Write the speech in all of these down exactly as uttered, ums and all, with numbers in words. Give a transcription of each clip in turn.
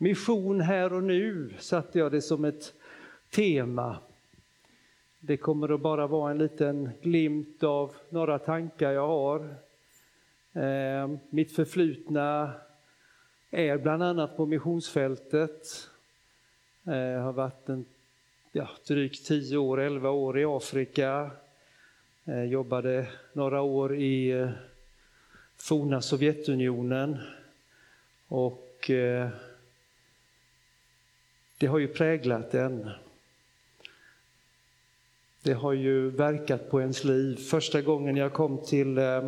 Mission här och nu satte jag det som ett tema. Det kommer att bara vara en liten glimt av några tankar jag har. Eh, mitt förflutna är bland annat på missionsfältet. Eh, jag har varit en, ja, drygt tio år, elva år i Afrika. Eh, jobbade några år i eh, forna Sovjetunionen. Och eh, det har ju präglat en. Det har ju verkat på ens liv. Första gången jag kom till, eh,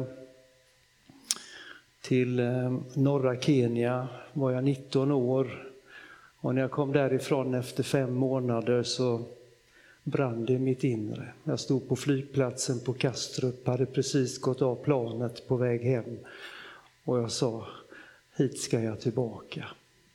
till eh, norra Kenya var jag nitton år. Och när jag kom därifrån efter fem månader så brann det i mitt inre. Jag stod på flygplatsen på Kastrup, hade precis gått av planet på väg hem. Och jag sa, hit ska jag tillbaka.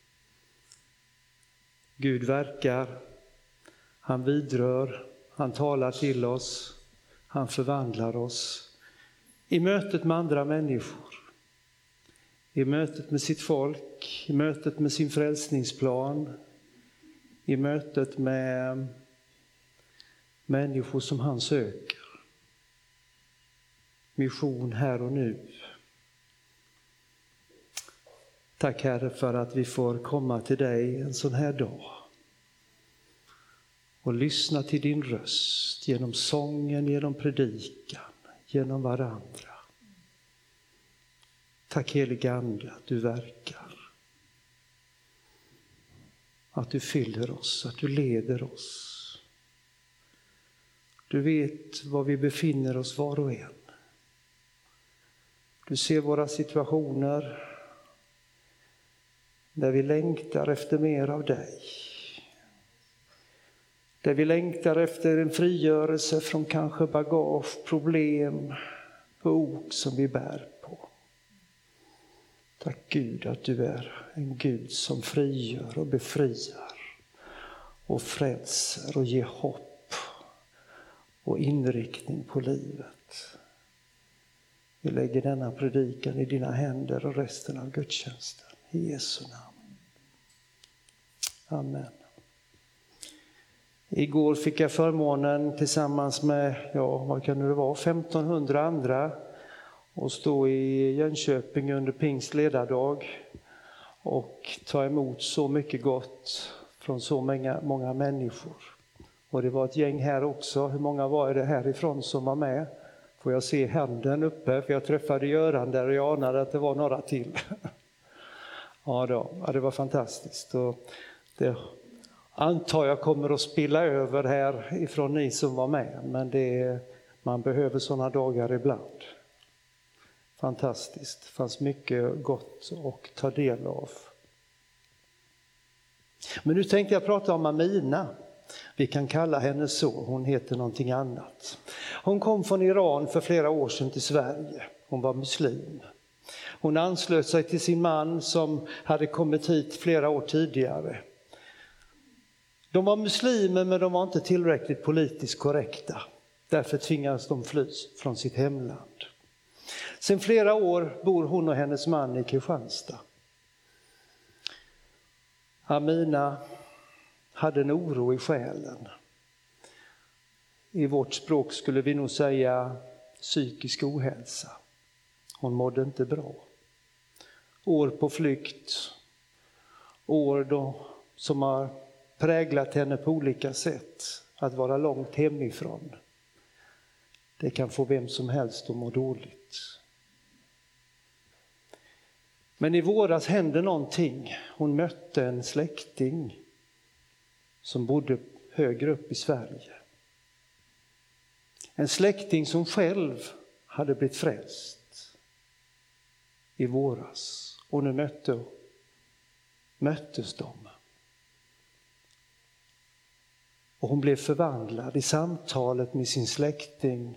Gud verkar, han vidrör, han talar till oss, han förvandlar oss. I mötet med andra människor, i mötet med sitt folk, i mötet med sin frälsningsplan, i mötet med människor som han söker. Mission här och nu. Tack Herre för att vi får komma till dig en sån här dag. Och lyssna till din röst genom sången, genom predikan, genom varandra. Tack helige Ande att du verkar. Att du fyller oss, att du leder oss. Du vet var vi befinner oss var och en. Du ser våra situationer där vi längtar efter mer av dig. Där vi längtar efter en frigörelse från kanske bagage, problem, ok som vi bär på. Tack Gud att du är en Gud som frigör och befriar och frälser och ger hopp och inriktning på livet. Vi lägger denna predikan i dina händer och resten av gudstjänsten. I Jesu namn. Amen. Igår fick jag förmånen tillsammans med, ja vad kan det vara, femtonhundra andra och stå i Jönköping under Pingst ledardag och ta emot så mycket gott från så många, många människor. Och det var ett gäng här också. Hur många var det härifrån som var med? Får jag se handen uppe? För jag träffade Göran där och jag anade att det var några till. Ja, då, ja, det var fantastiskt. Och det antar jag kommer att spilla över här ifrån ni som var med. Men det, man behöver sådana dagar ibland. Fantastiskt. Det fanns mycket gott att ta del av. Men nu tänkte jag prata om Amina. Vi kan kalla henne så. Hon heter någonting annat. Hon kom från Iran för flera år sedan till Sverige. Hon var muslim. Hon anslöt sig till sin man som hade kommit hit flera år tidigare. De var muslimer men de var inte tillräckligt politiskt korrekta. Därför tvingades de fly från sitt hemland. Sedan flera år bor hon och hennes man i Kristianstad. Amina hade en oro i själen. I vårt språk skulle vi nog säga psykisk ohälsa. Hon mådde inte bra. År på flykt. År då, som har präglat henne på olika sätt. Att vara långt hemifrån. Det kan få vem som helst att må dåligt. Men i våras hände någonting. Hon mötte en släkting som bodde högre upp i Sverige. En släkting som själv hade blivit frälst i våras. Och nu mötte, möttes de. Och hon blev förvandlad i samtalet med sin släkting.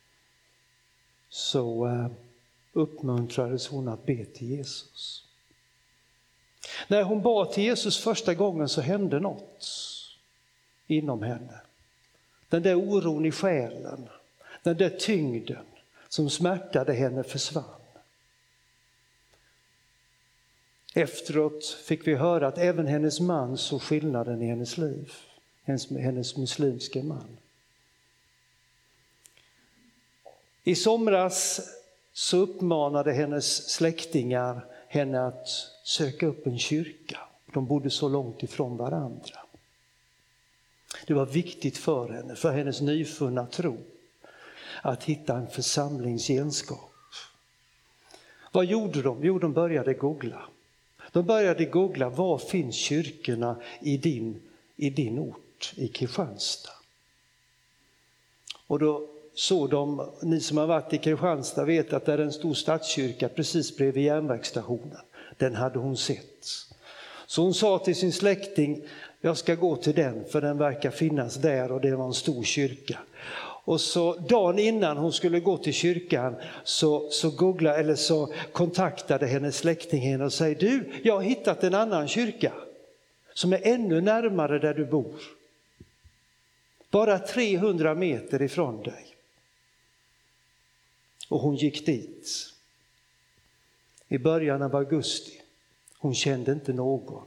Så uh, uppmuntrades hon att be till Jesus. När hon bad till Jesus första gången så hände något inom henne. Den där oron i själen, den där tyngden som smärtade henne försvann. Efteråt fick vi höra att även hennes man såg skillnaden i hennes liv. Hennes, hennes muslimska man. I somras så uppmanade hennes släktingar henne att söka upp en kyrka. De bodde så långt ifrån varandra. Det var viktigt för henne, för hennes nyfunna tro, att hitta en församlingsgemenskap. Vad gjorde de? Jo, de började googla. De började googla, var finns kyrkorna i din, i din ort, i Kristianstad? Och då såg de, ni som har varit i Kristianstad vet att det är en stor stadskyrka precis bredvid järnvägsstationen. Den hade hon sett. Så hon sa till sin släkting, jag ska gå till den för den verkar finnas där och det var en stor kyrka. Och så dagen innan hon skulle gå till kyrkan så, så, googla, eller så kontaktade hennes släkting henne och säger, du, jag har hittat en annan kyrka som är ännu närmare där du bor. Bara trehundra meter ifrån dig. Och hon gick dit i början av augusti. Hon kände inte någon.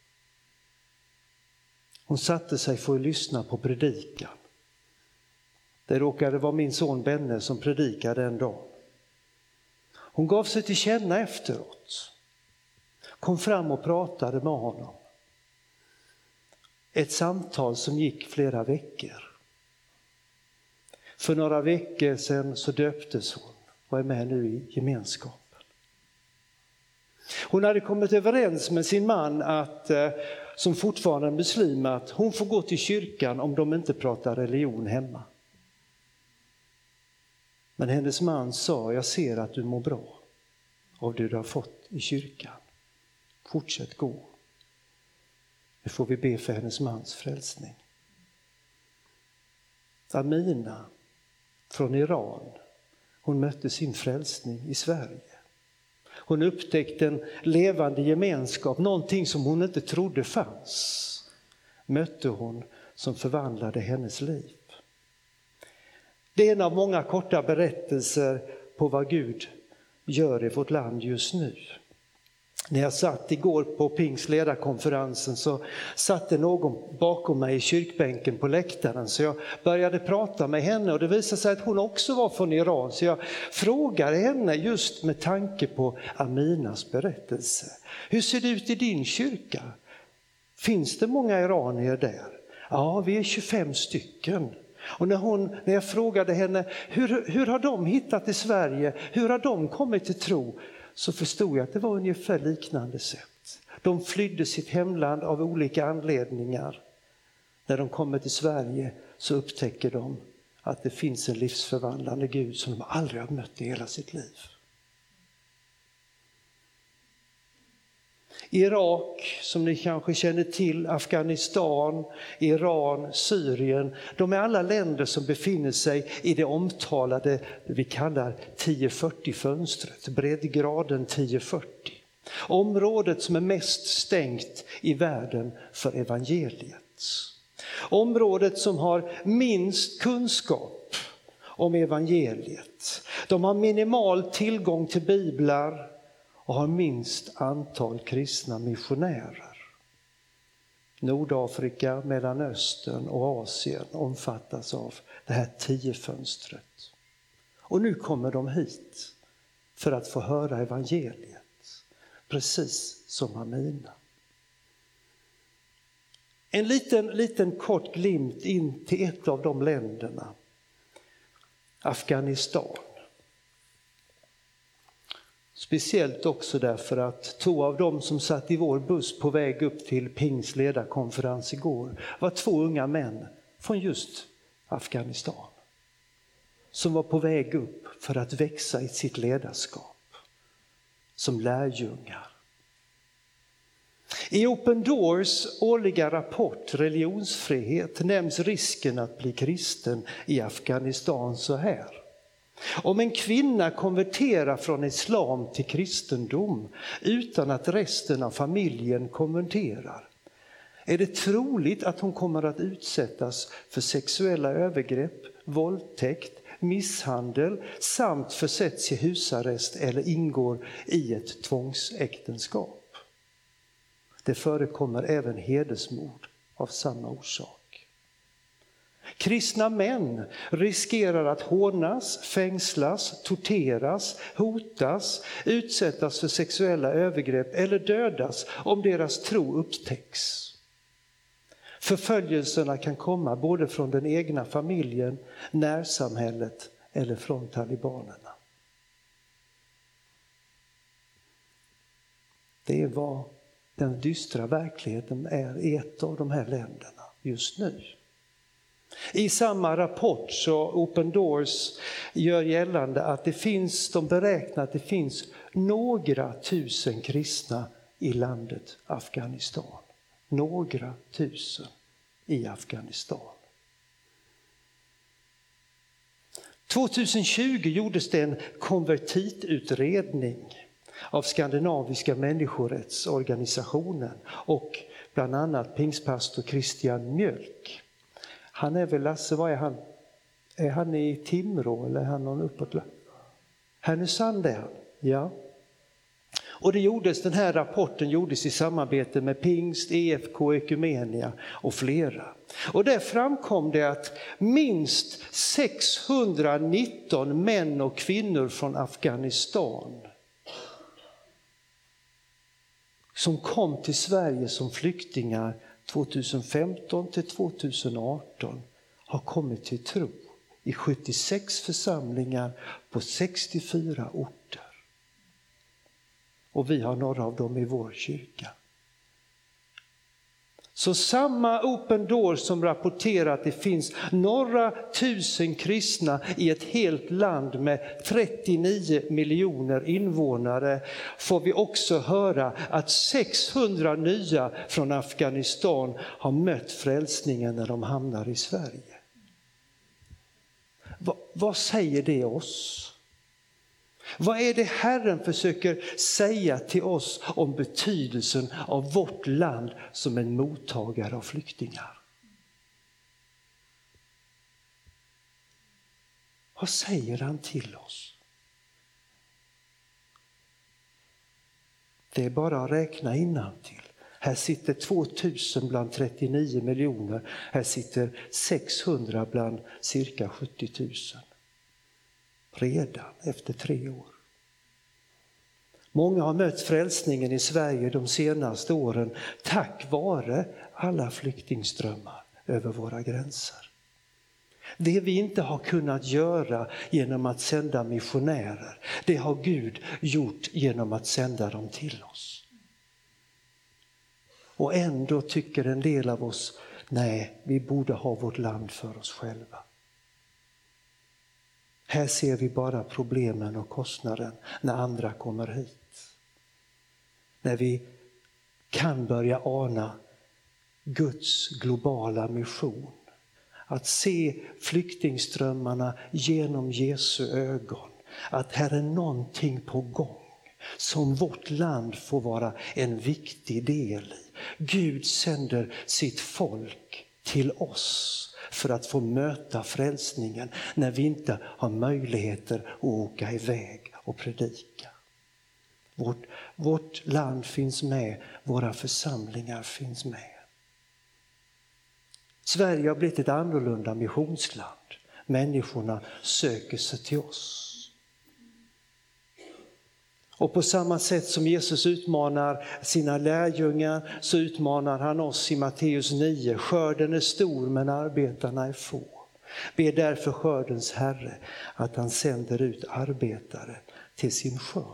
Hon satte sig för att lyssna på predikan. Det råkade vara min son Benne som predikade en dag. Hon gav sig till känna efteråt. Kom fram och pratade med honom. Ett samtal som gick flera veckor. För några veckor sedan så döptes hon och är med nu i gemenskapen. Hon hade kommit överens med sin man, att, som fortfarande är muslim, att hon får gå till kyrkan om de inte pratar religion hemma. Men hennes man sa, jag ser att du mår bra av det du har fått i kyrkan. Fortsätt gå. Nu får vi be för hennes mans frälsning. Amina från Iran, hon mötte sin frälsning i Sverige. Hon upptäckte en levande gemenskap, någonting som hon inte trodde fanns. Mötte hon som förvandlade hennes liv. Det är en av många korta berättelser på vad Gud gör i vårt land just nu. När jag satt igår på Pings ledarkonferensen så satt det någon bakom mig i kyrkbänken på läktaren. Så jag började prata med henne och det visade sig att hon också var från Iran. Så jag frågade henne just med tanke på Aminas berättelse. Hur ser det ut i din kyrka? Finns det många iranier där? Ja, vi är tjugofem stycken. Och när, hon, när jag frågade henne, hur, hur har de hittat i Sverige? Hur har de kommit till tro? Så förstod jag att det var ungefär liknande sätt. De flydde sitt hemland av olika anledningar. När de kommer till Sverige så upptäcker de att det finns en livsförvandlande Gud som de aldrig har mött i hela sitt liv. Irak, som ni kanske känner till, Afghanistan, Iran, Syrien. De är alla länder som befinner sig i det omtalade vi kallar tio fyrtio-fönstret, breddgraden tio fyrtio. Området som är mest stängt i världen för evangeliet. Området som har minst kunskap om evangeliet. De har minimal tillgång till biblar och har minst antal kristna missionärer. Nordafrika, Mellanöstern och Asien omfattas av det här tiofönstret. Och nu kommer de hit för att få höra evangeliet, precis som Amina. En liten, liten kort glimt in till ett av de länderna, Afghanistan. Speciellt också därför att två av dem som satt i vår buss på väg upp till Pings ledarkonferens igår var två unga män från just Afghanistan. Som var på väg upp för att växa i sitt ledarskap som lärjungar. I Open Doors årliga rapport Religionsfrihet nämns risken att bli kristen i Afghanistan så här. Om en kvinna konverterar från islam till kristendom utan att resten av familjen konverterar, är det troligt att hon kommer att utsättas för sexuella övergrepp, våldtäkt, misshandel samt försätts i husarrest eller ingår i ett tvångsäktenskap. Det förekommer även hedersmord av samma orsak. Kristna män riskerar att hånas, fängslas, torteras, hotas, utsättas för sexuella övergrepp eller dödas om deras tro upptäcks. Förföljelserna kan komma både från den egna familjen, närsamhället eller från talibanerna. Det är vad den dystra verkligheten är i ett av de här länderna just nu. I samma rapport så Open Doors gör gällande att det finns, de beräknar att det finns några tusen kristna i landet Afghanistan. Några tusen i Afghanistan. tjugohundratjugo gjordes det en konvertitutredning av skandinaviska människorättsorganisationen och bland annat pingstpastor Christian Mjölk. Han är väl, Lasse, vad är han? Är han i Timrå eller är han någon uppåt? Härnösand är han, ja. Och det gjordes, den här rapporten gjordes i samarbete med Pingst, E F K, Ekumenia och flera. Och där framkom det att minst sexhundranitton män och kvinnor från Afghanistan som kom till Sverige som flyktingar tjugohundrafemton till tjugohundraarton har kommit till tro i sjuttiosex församlingar på sextiofyra orter. Och vi har några av dem i vår kyrka. Så samma Open Doors som rapporterar att det finns några tusen kristna i ett helt land med trettionio miljoner invånare, får vi också höra att sexhundra nya från Afghanistan har mött frälsningen när de hamnar i Sverige. Va, vad säger det oss? Vad är det Herren försöker säga till oss om betydelsen av vårt land som en mottagare av flyktingar? Vad säger han till oss? Det är bara att räkna innantill. Här sitter tvåtusen bland trettionio miljoner. Här sitter sexhundra bland cirka sjuttio tusen. Redan efter tre år. Många har mött frälsningen i Sverige de senaste åren tack vare alla flyktingströmmar över våra gränser. Det vi inte har kunnat göra genom att sända missionärer, det har Gud gjort genom att sända dem till oss. Och ändå tycker en del av oss, nej, vi borde ha vårt land för oss själva. Här ser vi bara problemen och kostnaden när andra kommer hit. När vi kan börja ana Guds globala mission. Att se flyktingströmmarna genom Jesu ögon. Att här är någonting på gång som vårt land får vara en viktig del i. Gud sänder sitt folk till oss för att få möta frälsningen när vi inte har möjligheter att åka iväg och predika. Vårt, vårt land finns med, våra församlingar finns med. Sverige har blivit ett annorlunda missionsland. Människorna söker sig till oss. Och på samma sätt som Jesus utmanar sina lärjungar så utmanar han oss i Matteus nio. Skörden är stor men arbetarna är få. Be därför skördens Herre att han sänder ut arbetare till sin skörd.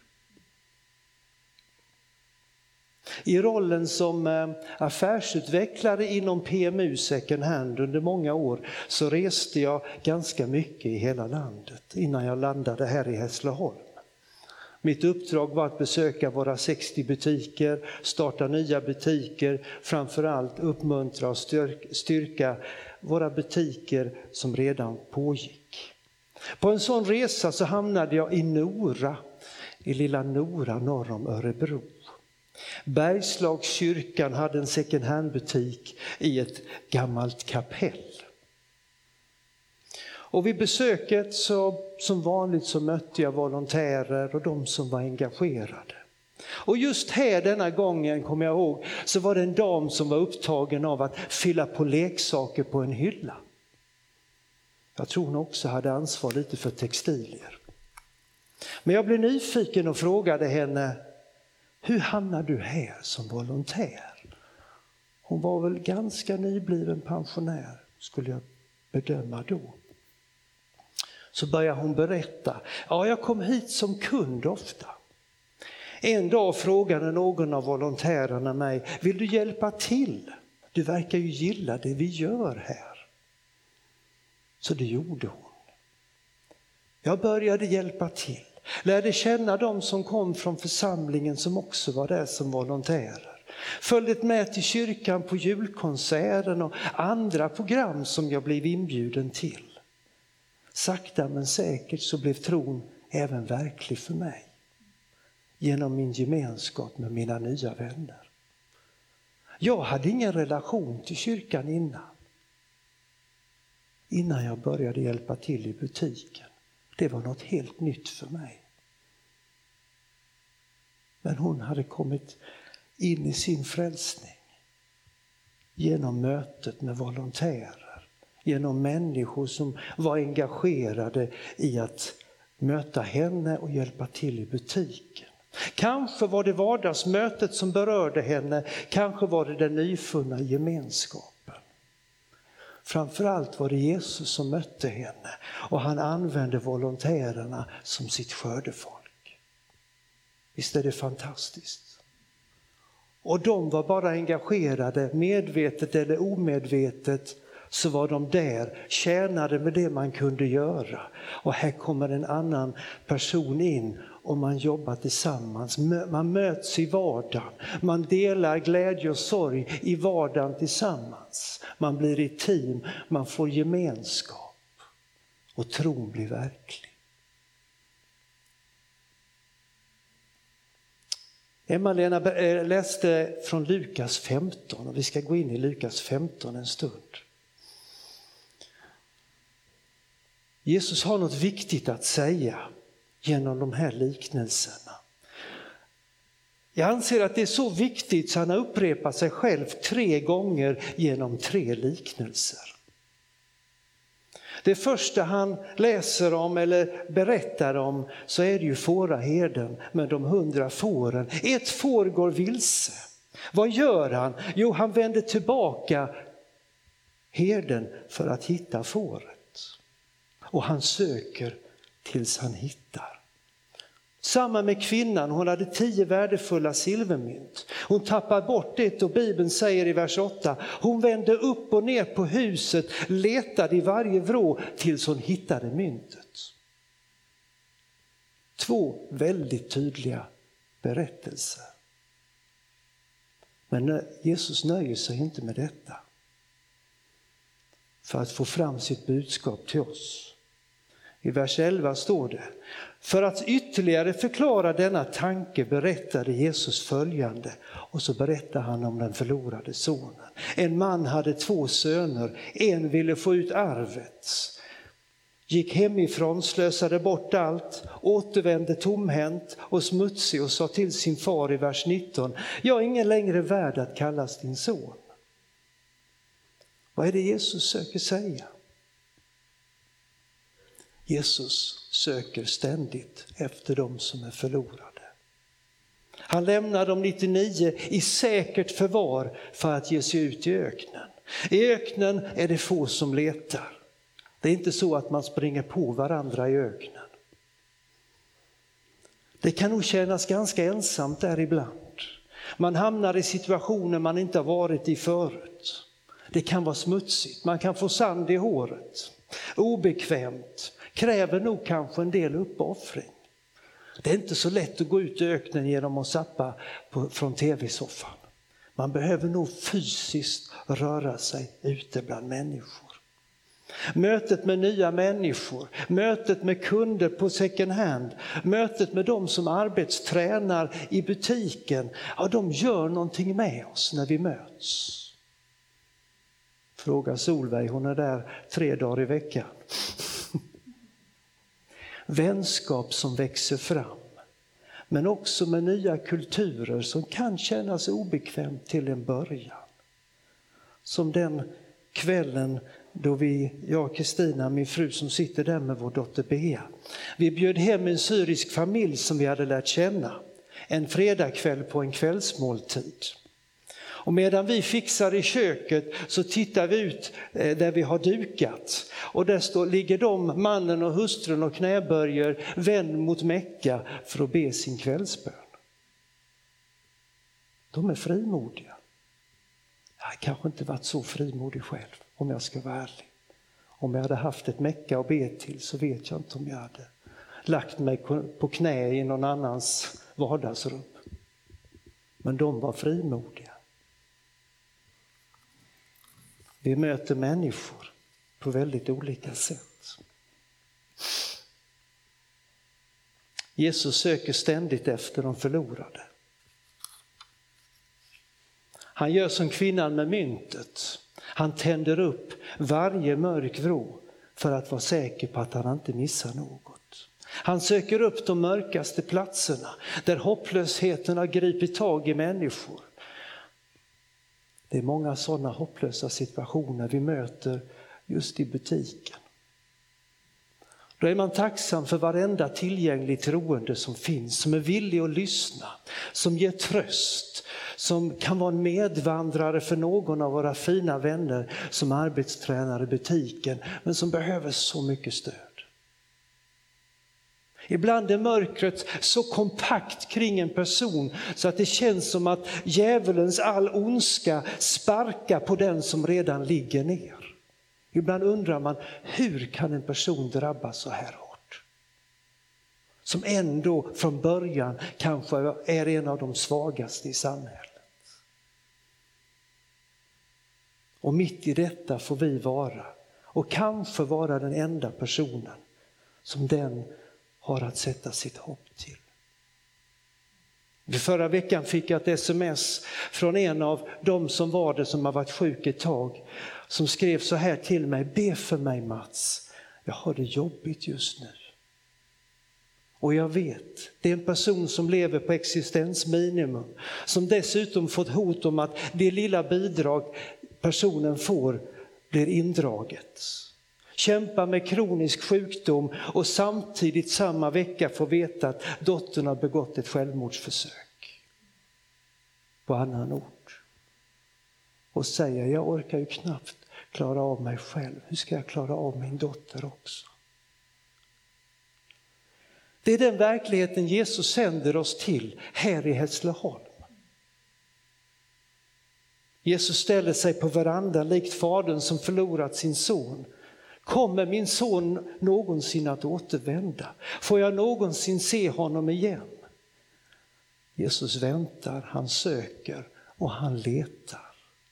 I rollen som affärsutvecklare inom P M U second hand under många år så reste jag ganska mycket i hela landet innan jag landade här i Hässleholm. Mitt uppdrag var att besöka våra sextio butiker, starta nya butiker, framförallt uppmuntra och styrka våra butiker som redan pågick. På en sån resa så hamnade jag i Nora, i lilla Nora norr om Örebro. Bergslagskyrkan hade en second hand butik i ett gammalt kapell. Och vid besöket så som vanligt så mötte jag volontärer och de som var engagerade. Och just här denna gången, kommer jag ihåg, så var det en dam som var upptagen av att fylla på leksaker på en hylla. Jag tror hon också hade ansvar lite för textilier. Men jag blev nyfiken och frågade henne, hur hamnade du här som volontär? Hon var väl ganska nybliven pensionär, skulle jag bedöma då. Så började hon berätta, ja, jag kom hit som kund ofta. En dag frågade någon av volontärerna mig, vill du hjälpa till? Du verkar ju gilla det vi gör här. Så det gjorde hon. Jag började hjälpa till. Lärde känna de som kom från församlingen som också var där som volontärer. Följde med till kyrkan på julkonserten och andra program som jag blev inbjuden till. Sakta men säkert så blev tron även verklig för mig. Genom min gemenskap med mina nya vänner. Jag hade ingen relation till kyrkan innan. Innan jag började hjälpa till i butiken. Det var något helt nytt för mig. Men hon hade kommit in i sin frälsning. Genom mötet med volontärer. Genom människor som var engagerade i att möta henne och hjälpa till i butiken. Kanske var det vardagsmötet som berörde henne. Kanske var det den nyfunna gemenskapen. Framförallt var det Jesus som mötte henne. Och han använde volontärerna som sitt skördefolk. Visst är det fantastiskt? Och de var bara engagerade, medvetet eller omedvetet. Så var de där, tjänade med det man kunde göra. Och här kommer en annan person in och man jobbar tillsammans. Man möts i vardagen. Man delar glädje och sorg i vardagen tillsammans. Man blir ett team, man får gemenskap. Och tron blir verklig. Emma-Lena läste från Lukas femton och vi ska gå in i Lukas femton en stund. Jesus har något viktigt att säga genom de här liknelserna. Jag anser att det är så viktigt så han har upprepat sig själv tre gånger genom tre liknelser. Det första han läser om eller berättar om så är det ju fåraherden med de hundra fåren. Ett får går vilse. Vad gör han? Jo, han vänder tillbaka herden för att hitta fåret. Och han söker tills han hittar. Samma med kvinnan, hon hade tio värdefulla silvermynt. Hon tappar bort det och Bibeln säger i vers åtta. Hon vände upp och ner på huset, letade i varje vrå tills hon hittade myntet. Två väldigt tydliga berättelser. Men Jesus nöjer sig inte med detta. För att få fram sitt budskap till oss. I vers elva står det. För att ytterligare förklara denna tanke berättade Jesus följande. Och så berättar han om den förlorade sonen. En man hade två söner. En ville få ut arvet. Gick hemifrån, slösade bort allt. Återvände tomhänt och smutsig och sa till sin far i vers nitton. Jag är ingen längre värd att kallas din son. Vad är det Jesus söker säga? Jesus söker ständigt efter dem som är förlorade. Han lämnar de nittionio i säkert förvar för att ge sig ut i öknen. I öknen är det få som letar. Det är inte så att man springer på varandra i öknen. Det kan nog kännas ganska ensamt där ibland. Man hamnar i situationer man inte har varit i förut. Det kan vara smutsigt, man kan få sand i håret. Obekvämt, kräver nog kanske en del uppoffring. Det är inte så lätt att gå ut i öknen genom att zappa på, från tv-soffan. Man behöver nog fysiskt röra sig ute bland människor. Mötet med nya människor, mötet med kunder på second hand, mötet med de som arbetstränar i butiken. Ja, de gör någonting med oss när vi möts. Fråga Solveig, hon är där tre dagar i veckan. Vänskap som växer fram. Men också med nya kulturer som kan kännas obekvämt till en början. Som den kvällen då vi, jag och Kristina, min fru som sitter där med vår dotter Bea. Vi bjöd hem en syrisk familj som vi hade lärt känna. En fredagkväll på en kvällsmåltid. Och medan vi fixar i köket så tittar vi ut där vi har dukat. Och där står, ligger de, mannen och hustrun och knäböjer, vänd mot Mecka för att be sin kvällsbön. De är frimodiga. Jag har kanske inte varit så frimodig själv, om jag ska vara ärlig. Om jag hade haft ett Mecka att be till så vet jag inte om jag hade lagt mig på knä i någon annans vardagsrum. Men de var frimodiga. Vi möter människor på väldigt olika sätt. Jesus söker ständigt efter de förlorade. Han gör som kvinnan med myntet. Han tänder upp varje mörk vrå för att vara säker på att han inte missar något. Han söker upp de mörkaste platserna där hopplösheten har gripit tag i människor. Det är många sådana hopplösa situationer vi möter just i butiken. Då är man tacksam för varenda tillgänglig troende som finns, som är villig att lyssna, som ger tröst, som kan vara en medvandrare för någon av våra fina vänner som arbetstränare i butiken, men som behöver så mycket stöd. Ibland är mörkret så kompakt kring en person så att det känns som att djävulens all ondska sparkar på den som redan ligger ner. Ibland undrar man, hur kan en person drabbas så här hårt? Som ändå från början kanske är en av de svagaste i samhället. Och mitt i detta får vi vara, och kanske vara den enda personen som den har att sätta sitt hopp till. Förra veckan fick jag ett sms från en av de som var det som har varit sjuk ett tag. Som skrev så här till mig: be för mig Mats, jag har det jobbigt just nu. Och jag vet, det är en person som lever på existensminimum. Som dessutom fått hot om att det lilla bidrag personen får blir indraget. Kämpar med kronisk sjukdom och samtidigt samma vecka får veta att dottern har begått ett självmordsförsök på annan ort. Och säger, jag orkar ju knappt klara av mig själv. Hur ska jag klara av min dotter också? Det är den verkligheten Jesus sänder oss till här i Hässleholm. Jesus ställer sig på verandan likt fadern som förlorat sin son. Kommer min son någonsin att återvända? Får jag någonsin se honom igen? Jesus väntar, han söker och han letar.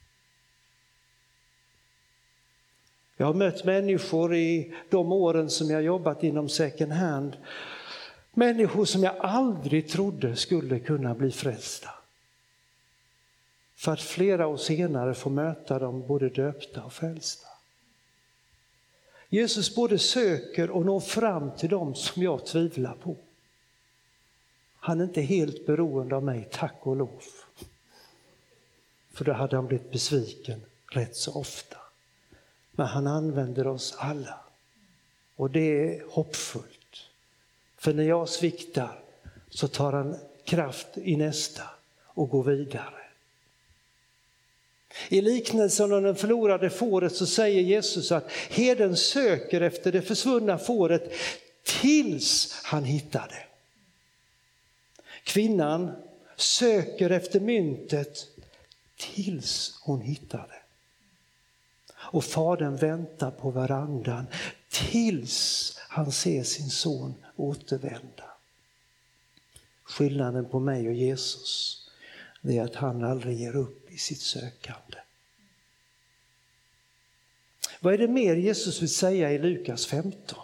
Jag har mött människor i de åren som jag jobbat inom second hand. Människor som jag aldrig trodde skulle kunna bli frälsta. För att flera år senare få möta dem både döpta och frälsta. Jesus både söker och når fram till dem som jag tvivlar på. Han är inte helt beroende av mig, tack och lov. För då hade han blivit besviken rätt så ofta. Men han använder oss alla. Och det är hoppfullt. För när jag sviktar så tar han kraft i nästa och går vidare. I liknelsen om den förlorade fåret så säger Jesus att herden söker efter det försvunna fåret tills han hittar det. Kvinnan söker efter myntet tills hon hittar det. Och fadern väntar på verandan tills han ser sin son återvända. Skillnaden på mig och Jesus är att han aldrig ger upp i sitt sökande. Vad är det mer Jesus vill säga i Lukas femton?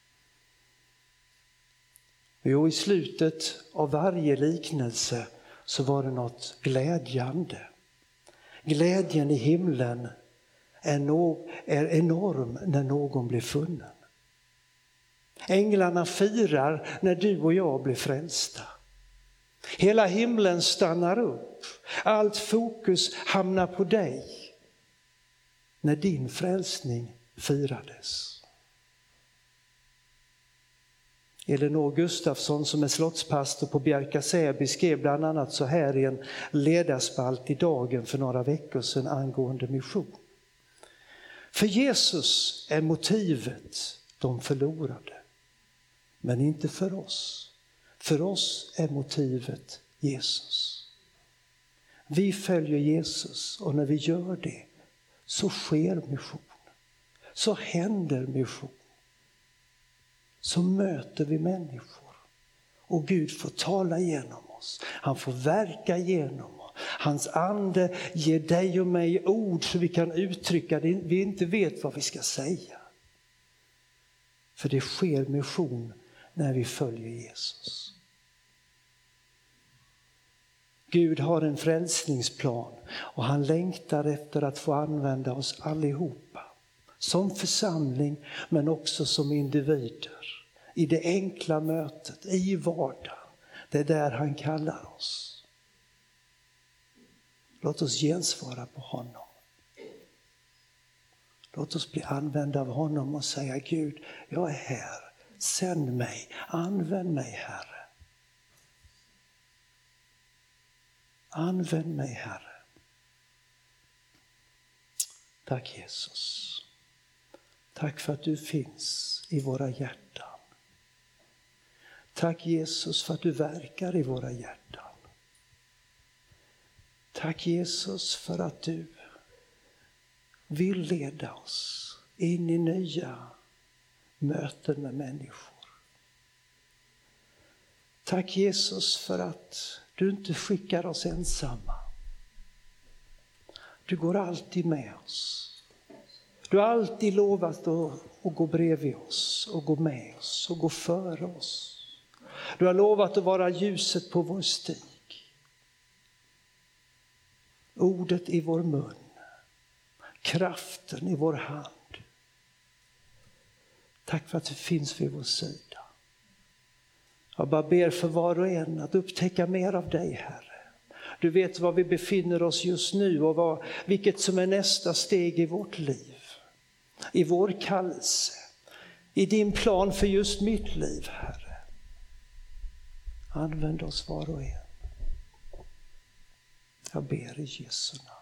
Jo, i slutet av varje liknelse så var det något glädjande. Glädjen i himlen är, no- är enorm när någon blir funnen. Änglarna firar när du och jag blir frälsta. Hela himlen stannar upp. Allt fokus hamnar på dig när din frälsning firades. Elinor Gustafsson som är slottspastor på Bjärka-Säby skrev bland annat så här i en ledarspalt i Dagen för några veckor sedan angående mission. För Jesus är motivet de förlorade, men inte för oss. För oss är motivet Jesus. Vi följer Jesus och när vi gör det så sker mission. Så händer mission. Så möter vi människor och Gud får tala genom oss. Han får verka genom oss. Hans ande ger dig och mig ord så vi kan uttrycka det vi inte vet vad vi ska säga. För det sker mission när vi följer Jesus. Gud har en frälsningsplan och han längtar efter att få använda oss allihopa. Som församling men också som individer. I det enkla mötet, i vardagen. Det är där han kallar oss. Låt oss gensvara på honom. Låt oss bli använda av honom och säga Gud, jag är här. Sänd mig, använd mig Herre. Använd mig Herre. Tack Jesus. Tack för att du finns i våra hjärtan. Tack Jesus för att du verkar i våra hjärtan. Tack Jesus för att du vill leda oss in i nya möten med människor. Tack Jesus för att du inte skickar oss ensamma. Du går alltid med oss. Du har alltid lovat att, att gå bredvid oss och gå med oss och gå före oss. Du har lovat att vara ljuset på vår stig. Ordet i vår mun. Kraften i vår hand. Tack för att du finns vid vår sida. Jag bara ber för var och en att upptäcka mer av dig Herre. Du vet var vi befinner oss just nu och vad, vilket som är nästa steg i vårt liv. I vår kallelse. I din plan för just mitt liv Herre. Använd oss var och en. Jag ber i Jesu namn.